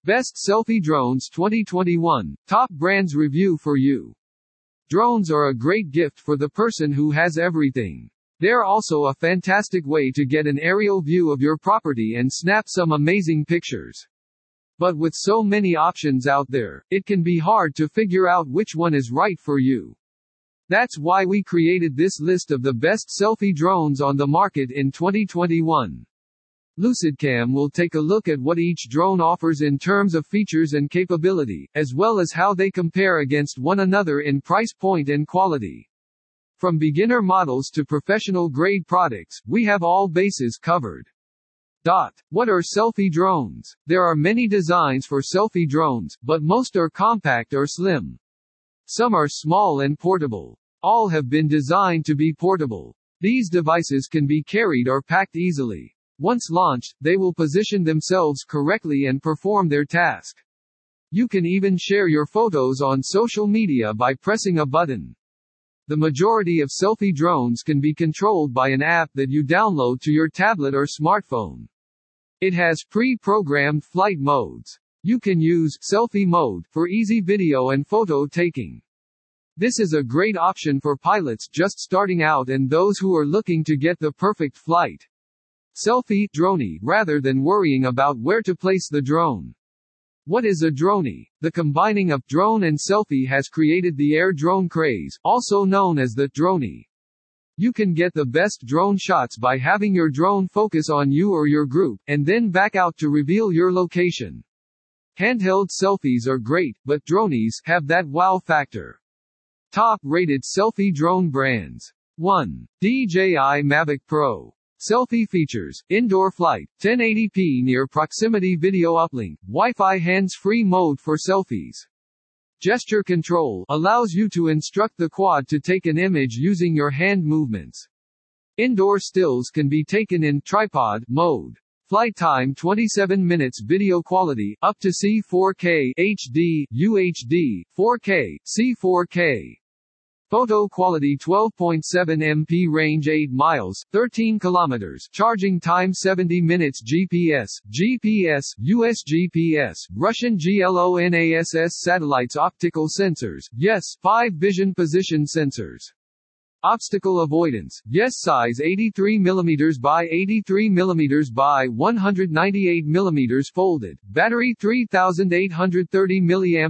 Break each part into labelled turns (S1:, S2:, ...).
S1: Best Selfie Drones 2021, Top Brands Review for You. Drones are a great gift for the person who has everything. They're also a fantastic way to get an aerial view of your property and snap some amazing pictures. But with so many options out there, it can be hard to figure out which one is right for you. That's why we created this list of the best selfie drones on the market in 2021. LucidCam will take a look at what each drone offers in terms of features and capability, as well as how they compare against one another in price point and quality. From beginner models to professional-grade products, we have all bases covered. What are selfie drones? There are many designs for selfie drones, but most are compact or slim. Some are small and portable. All have been designed to be portable. These devices can be carried or packed easily. Once launched, they will position themselves correctly and perform their task. You can even share your photos on social media by pressing a button. The majority of selfie drones can be controlled by an app that you download to your tablet or smartphone. It has pre-programmed flight modes. You can use selfie mode for easy video and photo taking. This is a great option for pilots just starting out and those who are looking to get the perfect flight. Selfie drone rather than worrying about where to place the drone. What is a drone? The combining of drone and selfie has created the air drone craze, also known as the drone. You can get the best drone shots by having your drone focus on you or your group, and then back out to reveal your location. Handheld selfies are great, but drones have that wow factor. Top-rated selfie drone brands. 1. DJI Mavic Pro. Selfie features, indoor flight, 1080p near proximity video uplink, Wi-Fi hands-free mode for selfies. Gesture control allows you to instruct the quad to take an image using your hand movements. Indoor stills can be taken in tripod mode. Flight time 27 minutes. Video quality, up to C4K, HD, UHD, 4K, C4K. Photo quality 12.7 MP. Range 8 miles, 13 kilometers. Charging time 70 minutes. GPS, US GPS, Russian GLONASS satellites. Optical sensors, yes. 5 vision position sensors. Obstacle avoidance, yes. Size 83 mm by 83 mm by 198 mm. Folded. Battery 3830 mAh,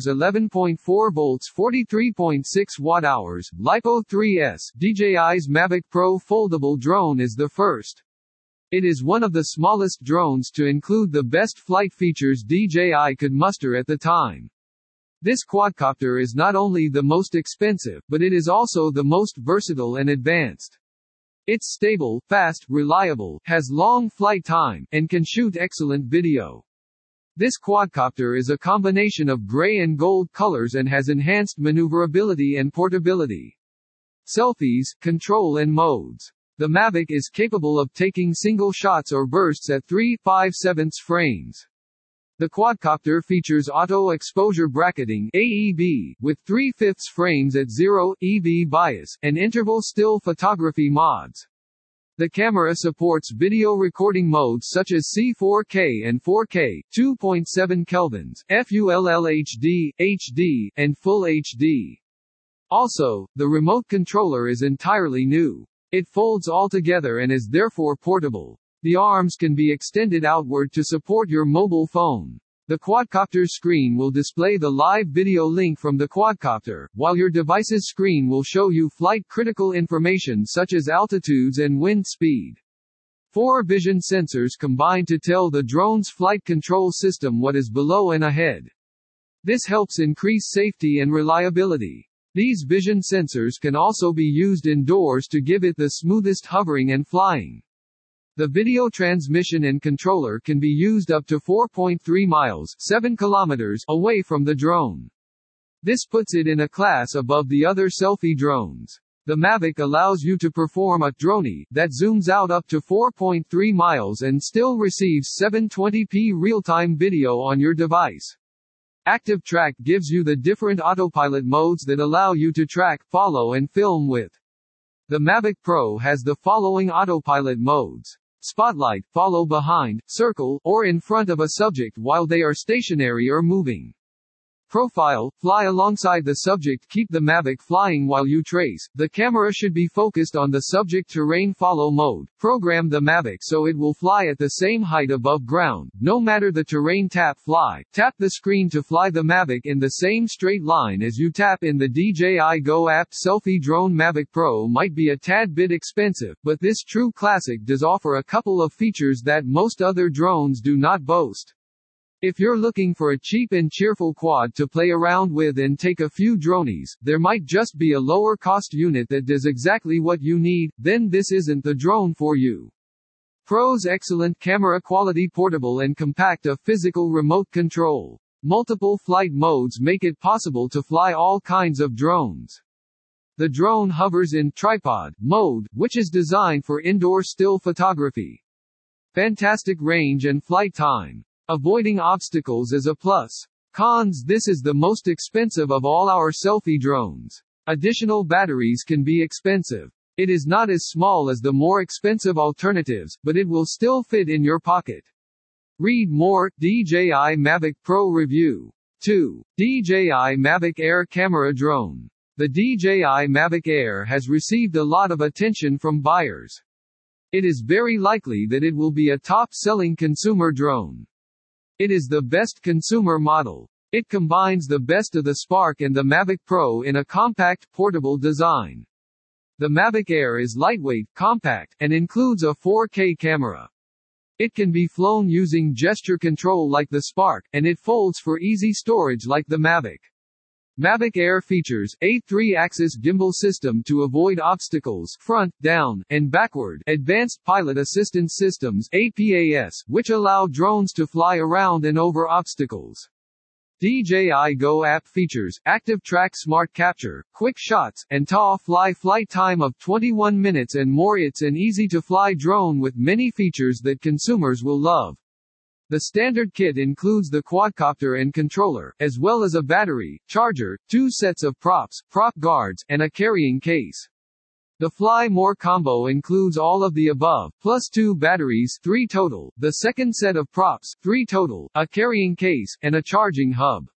S1: 11.4 volts, 43.6 watt-hours. LiPo 3S. DJI's Mavic Pro foldable drone is the first. It is one of the smallest drones to include the best flight features DJI could muster at the time. This quadcopter is not only the most expensive, but it is also the most versatile and advanced. It's stable, fast, reliable, has long flight time, and can shoot excellent video. This quadcopter is a combination of gray and gold colors and has enhanced maneuverability and portability. Selfies, control and modes. The Mavic is capable of taking single shots or bursts at 3/5/7 frames. The quadcopter features auto exposure bracketing (AEB) with 3/5 frames at 0 EB bias and interval still photography mods. The camera supports video recording modes such as C4K and 4K, 2.7 kelvins, FULL-HD, HD, and Full HD. Also, the remote controller is entirely new. It folds all together and is therefore portable. The arms can be extended outward to support your mobile phone. The quadcopter's screen will display the live video link from the quadcopter, while your device's screen will show you flight-critical information such as altitudes and wind speed. 4 vision sensors combine to tell the drone's flight control system what is below and ahead. This helps increase safety and reliability. These vision sensors can also be used indoors to give it the smoothest hovering and flying. The video transmission and controller can be used up to 4.3 miles 7 kilometers away from the drone. This puts it in a class above the other selfie drones. The Mavic allows you to perform a drone that zooms out up to 4.3 miles and still receives 720p real-time video on your device. Active Track gives you the different autopilot modes that allow you to track, follow and film with. The Mavic Pro has the following autopilot modes. spotlight, follow behind, circle, or in front of a subject while they are stationary or moving. Profile, fly alongside the subject. Keep the Mavic flying while you trace. The camera should be focused on the subject. Terrain follow mode. Program the Mavic so it will fly at the same height above ground, no matter the terrain. Tap fly. Tap the screen to fly the Mavic in the same straight line as you tap in the DJI Go app. Selfie drone. Mavic Pro might be a tad bit expensive, but this true classic does offer a couple of features that most other drones do not boast. If you're looking for a cheap and cheerful quad to play around with and take a few dronies, there might just be a lower cost unit that does exactly what you need, then this isn't the drone for you. Pros: excellent camera quality, portable and compact, a physical remote control. Multiple flight modes make it possible to fly all kinds of drones. The drone hovers in tripod mode, which is designed for indoor still photography. Fantastic range and flight time. Avoiding obstacles is a plus. Cons: this is the most expensive of all our selfie drones. Additional batteries can be expensive. It is not as small as the more expensive alternatives, but it will still fit in your pocket. Read more. DJI Mavic Pro Review. 2. DJI Mavic Air Camera Drone. The DJI Mavic Air has received a lot of attention from buyers. It is very likely that it will be a top-selling consumer drone. It is the best consumer model. It combines the best of the Spark and the Mavic Pro in a compact, portable design. The Mavic Air is lightweight, compact, and includes a 4K camera. It can be flown using gesture control like the Spark, and it folds for easy storage like the Mavic. Mavic Air features a 3-axis gimbal system to avoid obstacles front, down, and backward, advanced pilot assistance systems APAS, which allow drones to fly around and over obstacles. DJI Go app features active track, smart capture, quick shots, and fly flight time of 21 minutes and more. It's an easy-to-fly drone with many features that consumers will love. The standard kit includes the quadcopter and controller, as well as a battery, charger, 2 sets of props, prop guards, and a carrying case. The Fly More combo includes all of the above, plus 2 batteries, 3 total, the second set of props, 3 total, a carrying case, and a charging hub.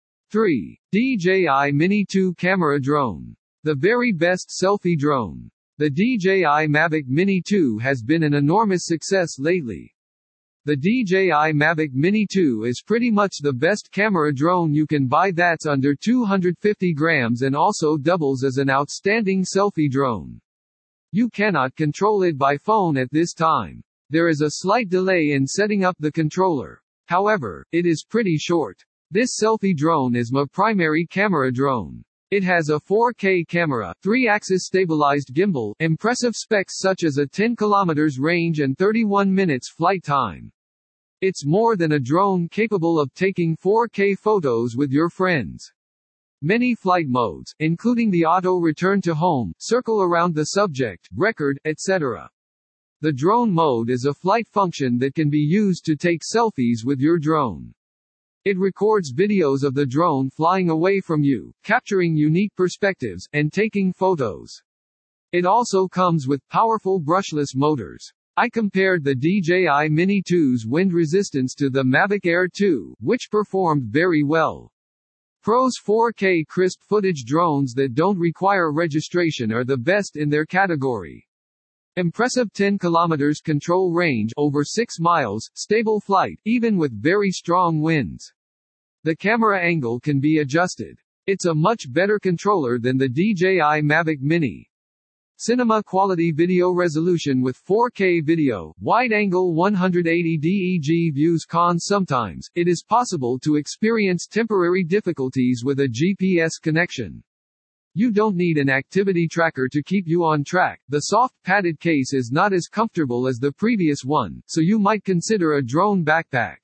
S1: 3. DJI Mini 2 Camera Drone. The very best selfie drone. The DJI Mavic Mini 2 has been an enormous success lately. The DJI Mavic Mini 2 is pretty much the best camera drone you can buy that's under 250 grams and also doubles as an outstanding selfie drone. You cannot control it by phone at this time. There is a slight delay in setting up the controller. However, it is pretty short. This selfie drone is my primary camera drone. It has a 4K camera, 3-axis stabilized gimbal, impressive specs such as a 10 km range and 31 minutes flight time. It's more than a drone capable of taking 4K photos with your friends. Many flight modes, including the auto return to home, circle around the subject, record, etc. The drone mode is a flight function that can be used to take selfies with your drone. It records videos of the drone flying away from you, capturing unique perspectives, and taking photos. It also comes with powerful brushless motors. I compared the DJI Mini 2's wind resistance to the Mavic Air 2, which performed very well. Pros: 4K crisp footage drones that don't require registration are the best in their category. Impressive 10 km control range, over 6 miles, stable flight, even with very strong winds. The camera angle can be adjusted. It's a much better controller than the DJI Mavic Mini. Cinema quality video resolution with 4K video, wide-angle 180 DEG views. Cons: sometimes, it is possible to experience temporary difficulties with a GPS connection. You don't need an activity tracker to keep you on track. The soft padded case is not as comfortable as the previous one, so you might consider a drone backpack.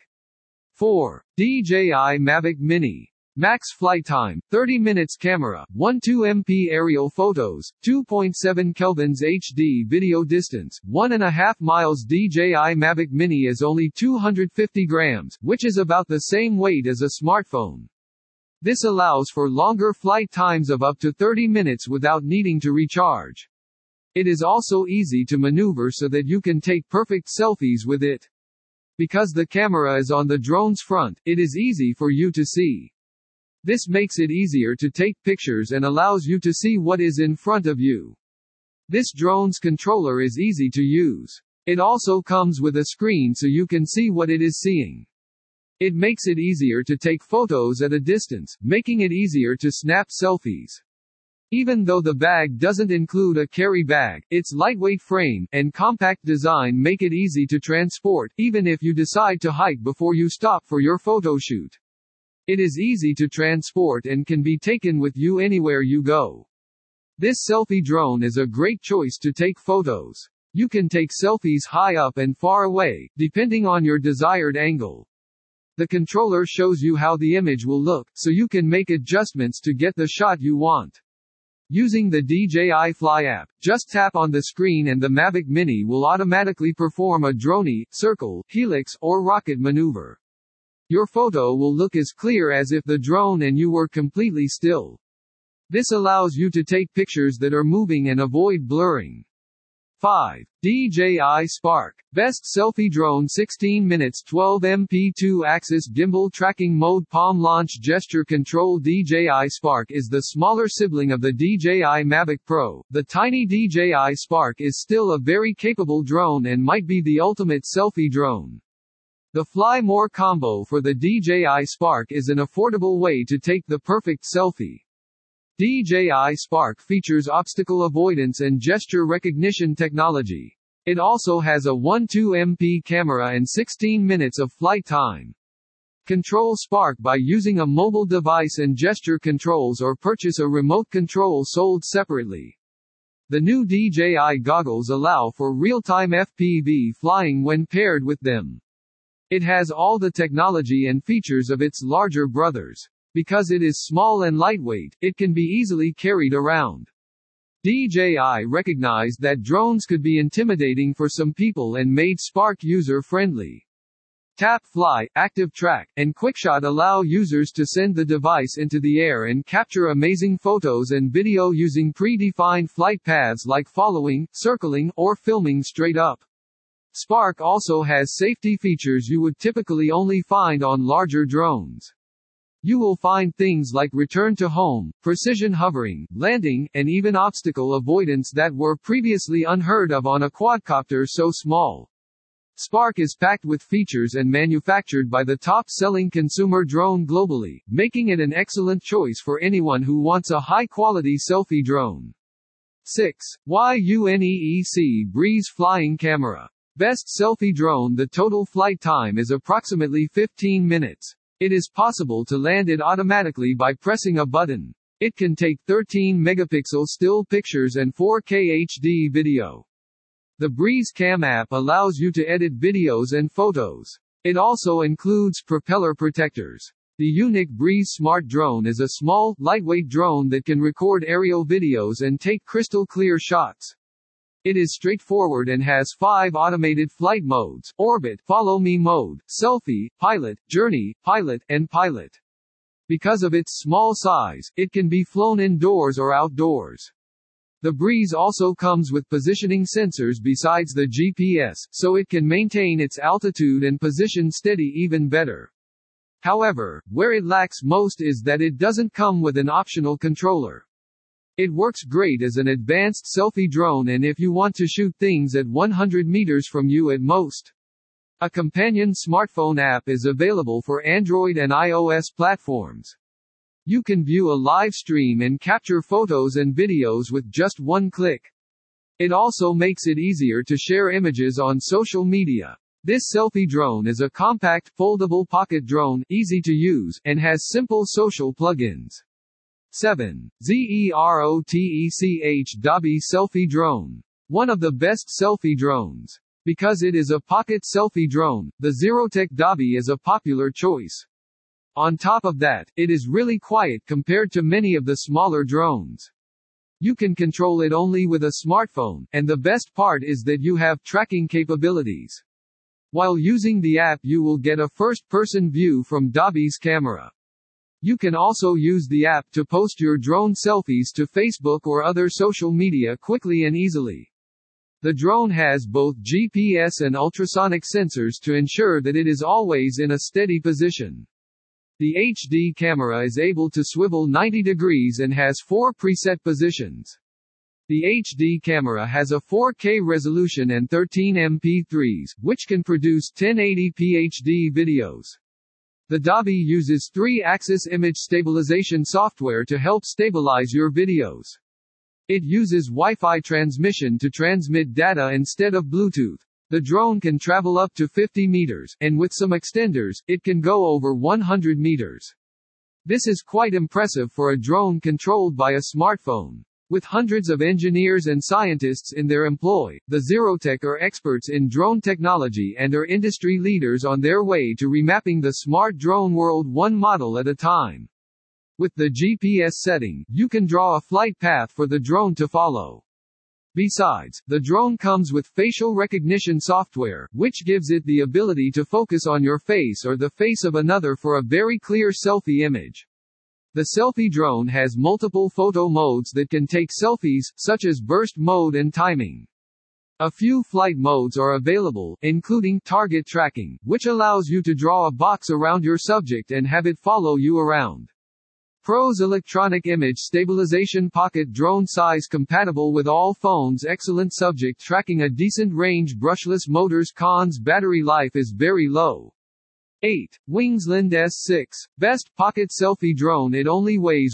S1: 4. DJI Mavic Mini. Max flight time, 30 minutes. Camera, 12 MP aerial photos, 2.7 kelvins HD video distance, 1.5 miles. DJI Mavic Mini is only 250 grams, which is about the same weight as a smartphone. This allows for longer flight times of up to 30 minutes without needing to recharge. It is also easy to maneuver so that you can take perfect selfies with it. Because the camera is on the drone's front, it is easy for you to see. This makes it easier to take pictures and allows you to see what is in front of you. This drone's controller is easy to use. It also comes with a screen so you can see what it is seeing. It makes it easier to take photos at a distance, making it easier to snap selfies. Even though the bag doesn't include a carry bag, its lightweight frame and compact design make it easy to transport, even if you decide to hike before you stop for your photo shoot. It is easy to transport and can be taken with you anywhere you go. This selfie drone is a great choice to take photos. You can take selfies high up and far away, depending on your desired angle. The controller shows you how the image will look, so you can make adjustments to get the shot you want. Using the DJI Fly app, just tap on the screen and the Mavic Mini will automatically perform a drone, circle, helix, or rocket maneuver. Your photo will look as clear as if the drone and you were completely still. This allows you to take pictures that are moving and avoid blurring. 5. DJI Spark. Best Selfie Drone 16 minutes 12 MP 2-axis gimbal tracking mode palm launch gesture control. DJI Spark is the smaller sibling of the DJI Mavic Pro. The tiny DJI Spark is still a very capable drone and might be the ultimate selfie drone. The Fly More combo for the DJI Spark is an affordable way to take the perfect selfie. DJI Spark features obstacle avoidance and gesture recognition technology. It also has a 12 MP camera and 16 minutes of flight time. Control Spark by using a mobile device and gesture controls or purchase a remote control sold separately. The new DJI goggles allow for real-time FPV flying when paired with them. It has all the technology and features of its larger brothers. Because it is small and lightweight, it can be easily carried around. DJI recognized that drones could be intimidating for some people and made Spark user-friendly. Tap Fly, Active Track, and QuickShot allow users to send the device into the air and capture amazing photos and video using predefined flight paths like following, circling, or filming straight up. Spark also has safety features you would typically only find on larger drones. You will find things like return to home, precision hovering, landing, and even obstacle avoidance that were previously unheard of on a quadcopter so small. Spark is packed with features and manufactured by the top-selling consumer drone globally, making it an excellent choice for anyone who wants a high-quality selfie drone. 6. Yuneec Breeze Flying Camera. Best selfie drone. The total flight time is approximately 15 minutes. It is possible to land it automatically by pressing a button. It can take 13 megapixel still pictures and 4K HD video. The Breeze Cam app allows you to edit videos and photos. It also includes propeller protectors. The Yuneec Breeze Smart Drone is a small, lightweight drone that can record aerial videos and take crystal clear shots. It is straightforward and has 5 automated flight modes: orbit, follow me mode, selfie, pilot, journey, pilot, and pilot. Because of its small size, it can be flown indoors or outdoors. The Breeze also comes with positioning sensors besides the GPS, so it can maintain its altitude and position steady even better. However, where it lacks most is that it doesn't come with an optional controller. It works great as an advanced selfie drone and if you want to shoot things at 100 meters from you at most. A companion smartphone app is available for Android and iOS platforms. You can view a live stream and capture photos and videos with just one click. It also makes it easier to share images on social media. This selfie drone is a compact, foldable pocket drone, easy to use, and has simple social plugins. 7. Zerotech Dobby Selfie Drone. One of the best selfie drones. Because it is a pocket selfie drone, the Zerotech Dobby is a popular choice. On top of that, it is really quiet compared to many of the smaller drones. You can control it only with a smartphone, and the best part is that you have tracking capabilities. While using the app you will get a first-person view from Dobby's camera. You can also use the app to post your drone selfies to Facebook or other social media quickly and easily. The drone has both GPS and ultrasonic sensors to ensure that it is always in a steady position. The HD camera is able to swivel 90 degrees and has 4 preset positions. The HD camera has a 4K resolution and 13 MP3s, which can produce 1080p HD videos. The Dobby uses 3-axis image stabilization software to help stabilize your videos. It uses Wi-Fi transmission to transmit data instead of Bluetooth. The drone can travel up to 50 meters, and with some extenders, it can go over 100 meters. This is quite impressive for a drone controlled by a smartphone. With hundreds of engineers and scientists in their employ, the Zerotech are experts in drone technology and are industry leaders on their way to remapping the smart drone world one model at a time. With the GPS setting, you can draw a flight path for the drone to follow. Besides, the drone comes with facial recognition software, which gives it the ability to focus on your face or the face of another for a very clear selfie image. The selfie drone has multiple photo modes that can take selfies, such as burst mode and timing. A few flight modes are available, including target tracking, which allows you to draw a box around your subject and have it follow you around. Pros electronic image stabilization pocket drone size compatible with all phones. Excellent subject tracking, a decent range. Brushless motors. Cons: battery life is very low. 8. Wingsland S6. Best pocket selfie drone. It only weighs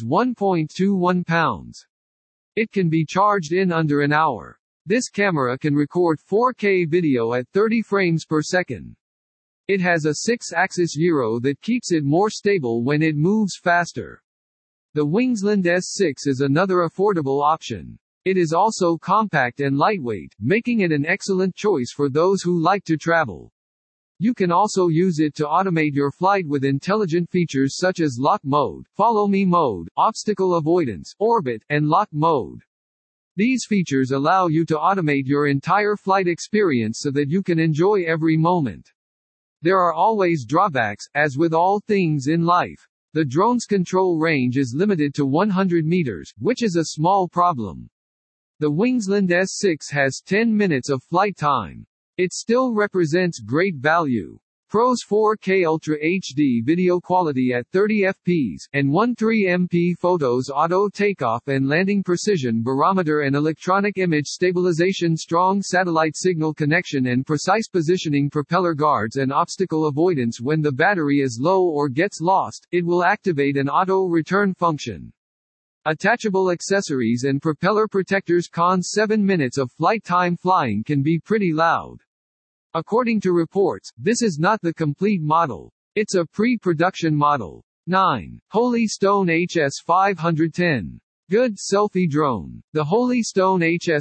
S1: 1.21 pounds. It can be charged in under an hour. This camera can record 4K video at 30 frames per second. It has a 6-axis gyro that keeps it more stable when it moves faster. The Wingsland S6 is another affordable option. It is also compact and lightweight, making it an excellent choice for those who like to travel. You can also use it to automate your flight with intelligent features such as lock mode, follow me mode, obstacle avoidance, orbit, and lock mode. These features allow you to automate your entire flight experience so that you can enjoy every moment. There are always drawbacks, as with all things in life. The drone's control range is limited to 100 meters, which is a small problem. The Wingsland S6 has 10 minutes of flight time. It still represents great value. Pros: 4K Ultra HD video quality at 30 fps, and 13 MP photos, auto takeoff and landing, precision barometer and electronic image stabilization, strong satellite signal connection and precise positioning, propeller guards and obstacle avoidance. When the battery is low or gets lost, it will activate an auto return function. Attachable accessories and propeller protectors. Cons: 7 minutes of flight time. Flying can be pretty loud. According to reports, this is not the complete model. It's a pre-production model. 9. Holy Stone HS510. Good selfie drone. The Holy Stone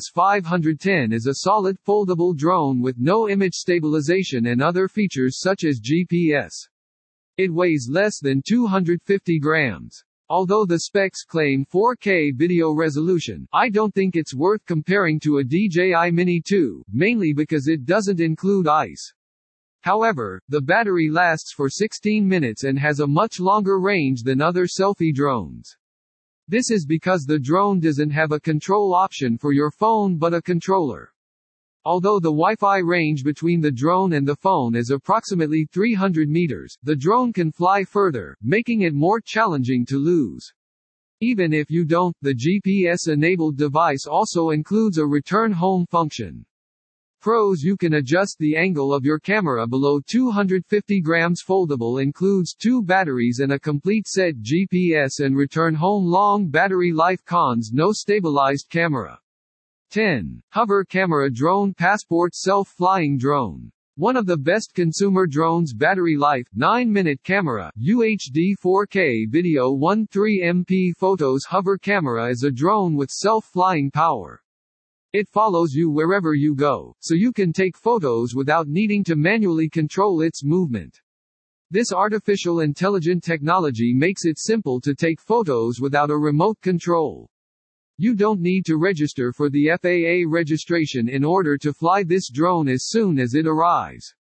S1: HS510 is a solid foldable drone with no image stabilization and other features such as GPS. It weighs less than 250 grams. Although the specs claim 4K video resolution, I don't think it's worth comparing to a DJI Mini 2, mainly because it doesn't include ICE. However, the battery lasts for 16 minutes and has a much longer range than other selfie drones. This is because the drone doesn't have a control option for your phone but a controller. Although the Wi-Fi range between the drone and the phone is approximately 300 meters, the drone can fly further, making it more challenging to lose. Even if you don't, the GPS-enabled device also includes a return home function. Pros: you can adjust the angle of your camera below 250 grams. Foldable, includes 2 batteries and a complete set GPS and return home. Long battery life. Cons: no stabilized camera. 10. Hover camera drone. Passport self-flying drone. One of the best consumer drones. Battery life, 9-minute camera, UHD 4K video, 13 MP photos. Hover camera is a drone with self-flying power. It follows you wherever you go, so you can take photos without needing to manually control its movement. This artificial intelligent technology makes it simple to take photos without a remote control. You don't need to register for the FAA registration in order to fly this drone as soon as it arrives.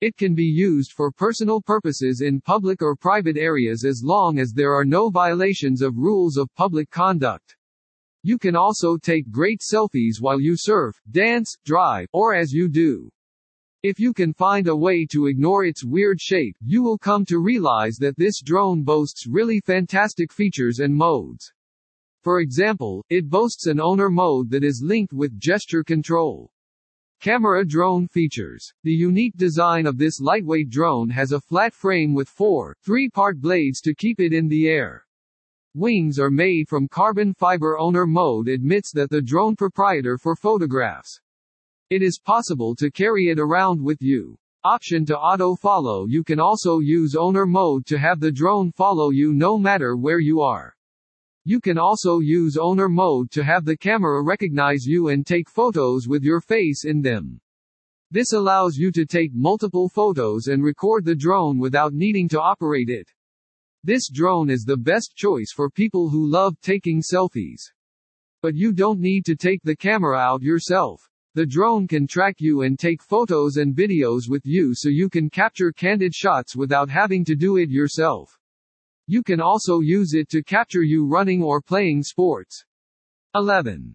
S1: It can be used for personal purposes in public or private areas as long as there are no violations of rules of public conduct. You can also take great selfies while you surf, dance, drive, or as you do. If you can find a way to ignore its weird shape, you will come to realize that this drone boasts really fantastic features and modes. For example, it boasts an owner mode that is linked with gesture control. Camera drone features. The unique design of this lightweight drone has a flat frame with 4 3-part blades to keep it in the air. Wings are made from carbon fiber. Owner mode admits that the drone proprietor for photographs. It is possible to carry it around with you. Option to auto follow. You can also use owner mode to have the drone follow you no matter where you are. You can also use owner mode to have the camera recognize you and take photos with your face in them. This allows you to take multiple photos and record the drone without needing to operate it. This drone is the best choice for people who love taking selfies. But you don't need to take the camera out yourself. The drone can track you and take photos and videos with you so you can capture candid shots without having to do it yourself. You can also use it to capture you running or playing sports. 11.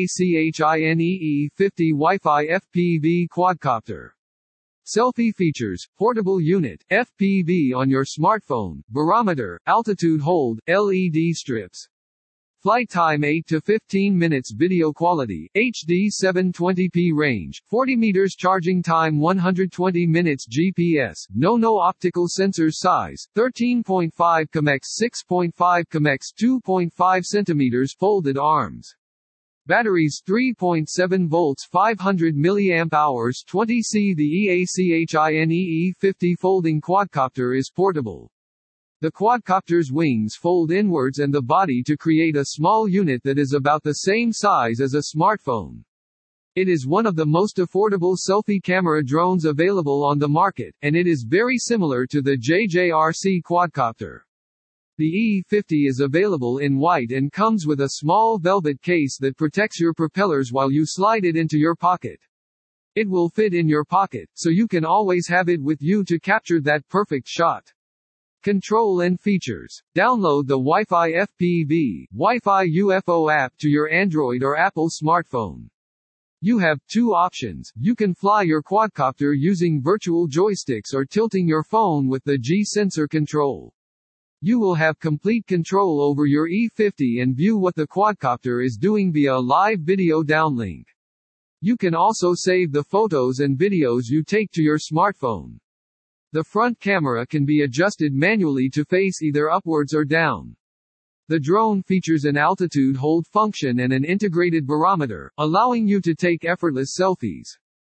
S1: EACHINE E50 Wi-Fi FPV Quadcopter. Selfie features, portable unit, FPV on your smartphone, barometer, altitude hold, LED strips. Flight time 8 to 15 minutes. Video quality, HD 720p range, 40 meters. Charging time 120 minutes. GPS, no optical sensors. Size, 13.5 km x 6.5 km x 2.5 centimeters. Folded arms. Batteries 3.7 volts 500 mAh 20C. The EACHINE E50 folding quadcopter is portable. The quadcopter's wings fold inwards and the body to create a small unit that is about the same size as a smartphone. It is one of the most affordable selfie camera drones available on the market, and it is very similar to the JJRC quadcopter. The E50 is available in white and comes with a small velvet case that protects your propellers while you slide it into your pocket. It will fit in your pocket, so you can always have it with you to capture that perfect shot. Control and features. Download the Wi-Fi FPV, Wi-Fi UFO app to your Android or Apple smartphone. You have 2 options. You can fly your quadcopter using virtual joysticks or tilting your phone with the G-sensor control. You will have complete control over your E50 and view what the quadcopter is doing via a live video downlink. You can also save the photos and videos you take to your smartphone. The front camera can be adjusted manually to face either upwards or down. The drone features an altitude hold function and an integrated barometer, allowing you to take effortless selfies.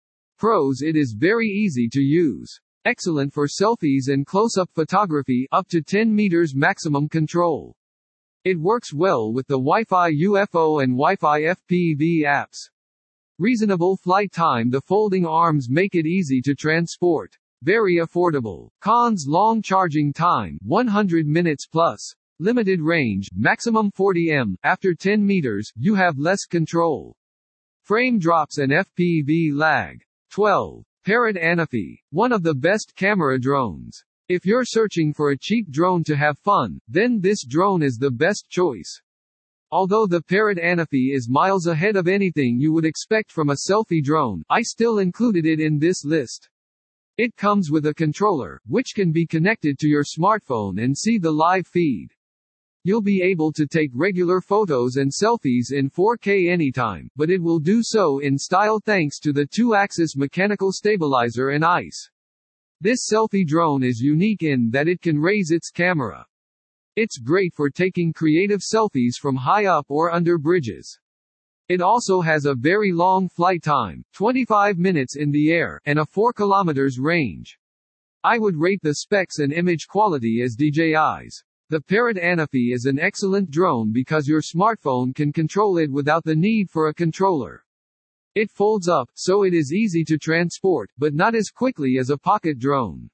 S1: Pros: it is very easy to use. Excellent for selfies and close-up photography, up to 10 meters maximum control. It works well with the Wi-Fi UFO and Wi-Fi FPV apps. Reasonable flight time. The folding arms make it easy to transport. Very affordable. Cons: long charging time, 100 minutes plus. Limited range, maximum 40 m. After 10 meters, you have less control. Frame drops and FPV lag. 12. Parrot Anafi. One of the best camera drones. If you're searching for a cheap drone to have fun, then this drone is the best choice. Although the Parrot Anafi is miles ahead of anything you would expect from a selfie drone, I still included it in this list. It comes with a controller, which can be connected to your smartphone and see the live feed. You'll be able to take regular photos and selfies in 4K anytime, but it will do so in style thanks to the 2-axis mechanical stabilizer and ICE. This selfie drone is unique in that it can raise its camera. It's great for taking creative selfies from high up or under bridges. It also has a very long flight time, 25 minutes in the air, and a 4 kilometers range. I would rate the specs and image quality as DJI's. The Parrot Anafi is an excellent drone because your smartphone can control it without the need for a controller. It folds up, so it is easy to transport, but not as quickly as a pocket drone.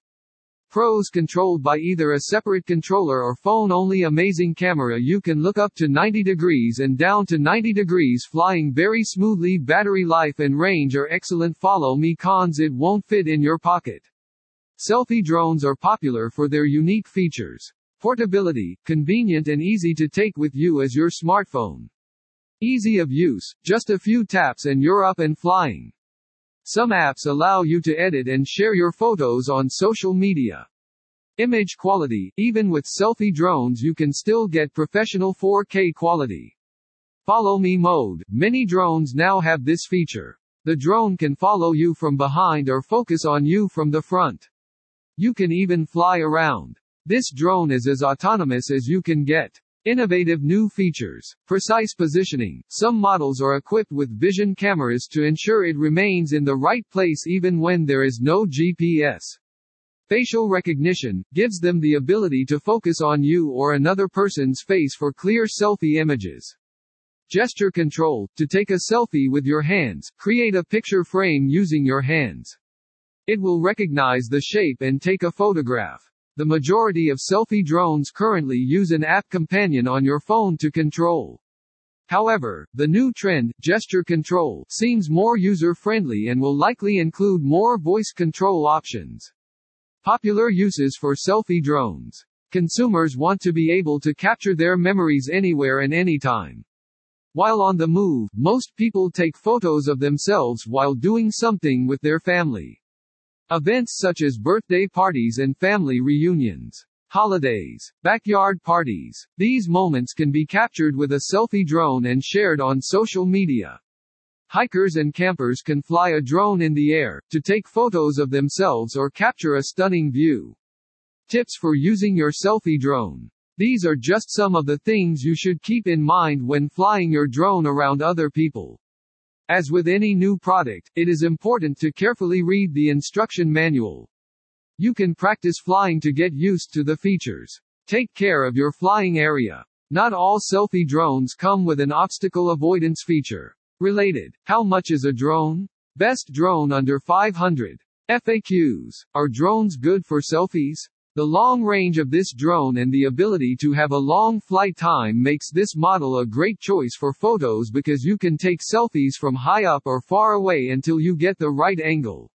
S1: Pros: controlled by either a separate controller or phone-only. Amazing camera. You can look up to 90 degrees and down to 90 degrees flying very smoothly. Battery life and range are excellent. Follow me. Cons: it won't fit in your pocket. Selfie drones are popular for their unique features. Portability, convenient and easy to take with you as your smartphone. Easy of use, just a few taps and you're up and flying. Some apps allow you to edit and share your photos on social media. Image quality, even with selfie drones you can still get professional 4K quality. Follow me mode, many drones now have this feature. The drone can follow you from behind or focus on you from the front. You can even fly around. This drone is as autonomous as you can get. Innovative new features. Precise positioning. Some models are equipped with vision cameras to ensure it remains in the right place even when there is no GPS. Facial recognition gives them the ability to focus on you or another person's face for clear selfie images. Gesture control. To take a selfie with your hands, create a picture frame using your hands. It will recognize the shape and take a photograph. The majority of selfie drones currently use an app companion on your phone to control. However, the new trend, gesture control, seems more user-friendly and will likely include more voice control options. Popular uses for selfie drones. Consumers want to be able to capture their memories anywhere and anytime. While on the move, most people take photos of themselves while doing something with their family. Events such as birthday parties and family reunions, holidays, backyard parties. These moments can be captured with a selfie drone and shared on social media. Hikers and campers can fly a drone in the air to take photos of themselves or capture a stunning view. Tips for using your selfie drone. These are just some of the things you should keep in mind when flying your drone around other people. As with any new product, it is important to carefully read the instruction manual. You can practice flying to get used to the features. Take care of your flying area. Not all selfie drones come with an obstacle avoidance feature. Related. How much is a drone? Best drone under 500. FAQs. Are drones good for selfies? The long range of this drone and the ability to have a long flight time makes this model a great choice for photos because you can take selfies from high up or far away until you get the right angle.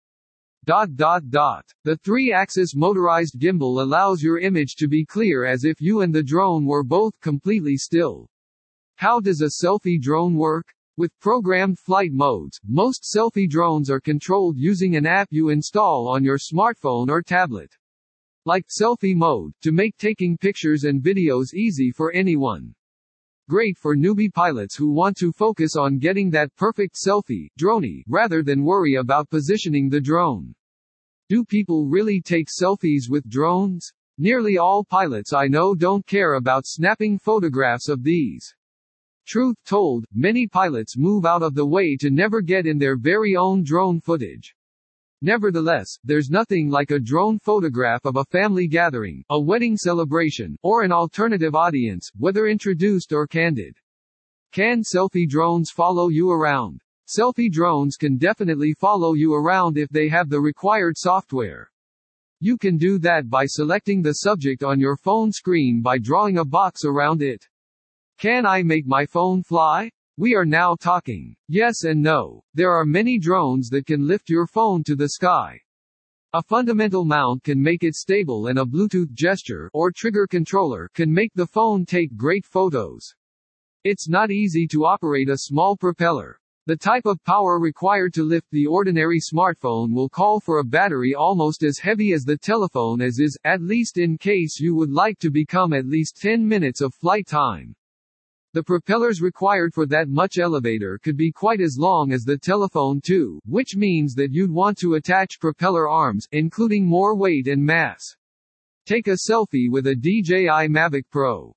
S1: The 3-axis motorized gimbal allows your image to be clear as if you and the drone were both completely still. How does a selfie drone work? With programmed flight modes, most selfie drones are controlled using an app you install on your smartphone or tablet. Like selfie mode, to make taking pictures and videos easy for anyone. Great for newbie pilots who want to focus on getting that perfect selfie, droney, rather than worry about positioning the drone. Do people really take selfies with drones? Nearly all pilots I know don't care about snapping photographs of these. Truth told, many pilots move out of the way to never get in their very own drone footage. Nevertheless, there's nothing like a drone photograph of a family gathering, a wedding celebration, or an alternative audience, whether introduced or candid. Can selfie drones follow you around? Selfie drones can definitely follow you around if they have the required software. You can do that by selecting the subject on your phone screen by drawing a box around it. Can I make my phone fly? We are now talking. Yes and no. There are many drones that can lift your phone to the sky. A fundamental mount can make it stable and a Bluetooth gesture or trigger controller can make the phone take great photos. It's not easy to operate a small propeller. The type of power required to lift the ordinary smartphone will call for a battery almost as heavy as the telephone as is, at least in case you would like to become at least 10 minutes of flight time. The propellers required for that much elevator could be quite as long as the telephone too, which means that you'd want to attach propeller arms, including more weight and mass. Take a selfie with a DJI Mavic Pro.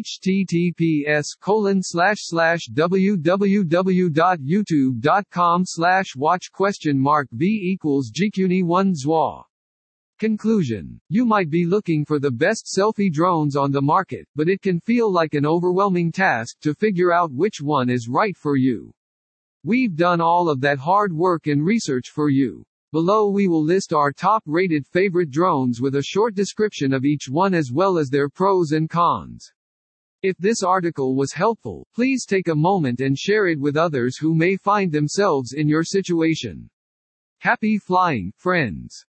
S1: https://www.youtube.com/watch?v=gqni1zwa. Conclusion. You might be looking for the best selfie drones on the market, but it can feel like an overwhelming task to figure out which one is right for you. We've done all of that hard work and research for you. Below we will list our top-rated favorite drones with a short description of each one as well as their pros and cons. If this article was helpful, please take a moment and share it with others who may find themselves in your situation. Happy flying, friends!